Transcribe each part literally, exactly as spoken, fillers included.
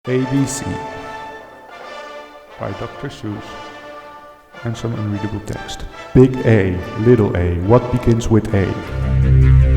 A B C by Doctor Seuss and some unreadable text. Big A, little a, what begins with A?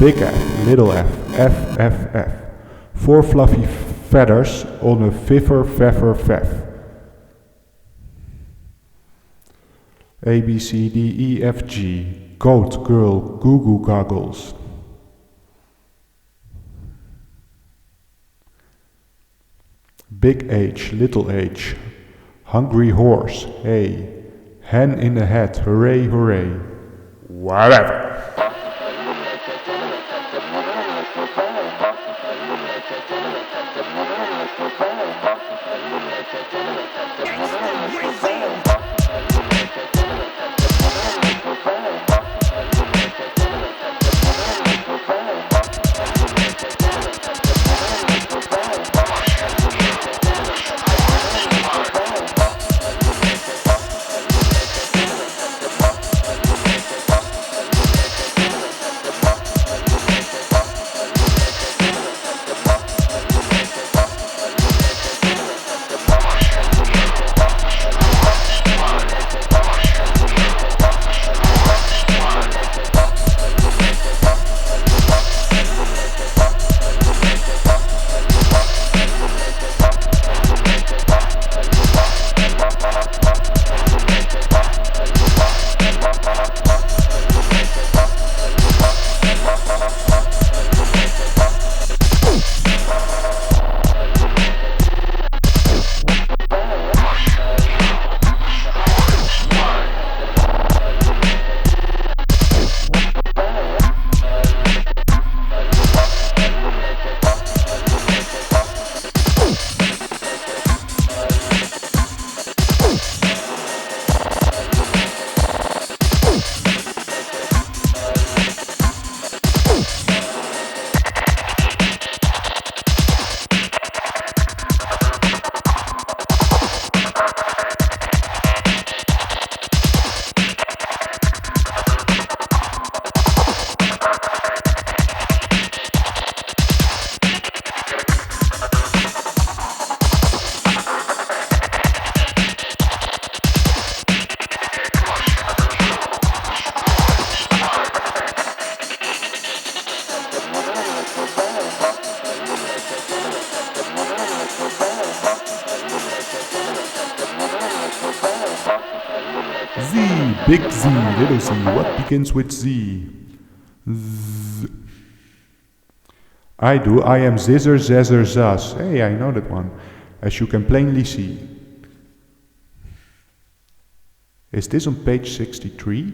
Big F, little f, f, f, f. Four fluffy feathers on a fiffer, feffer, fef. A, B, C, D, E, F, G. Goat, girl, goo goo goggles. Big H, little h. Hungry horse, hey. Hen in the hat, hooray, hooray. Whatever. Z, big Z, little z, what begins with Z? Z. I do, I am zizzer, zazzer, zaz. Hey, I know that one, as you can plainly see. Is this on page sixty-three?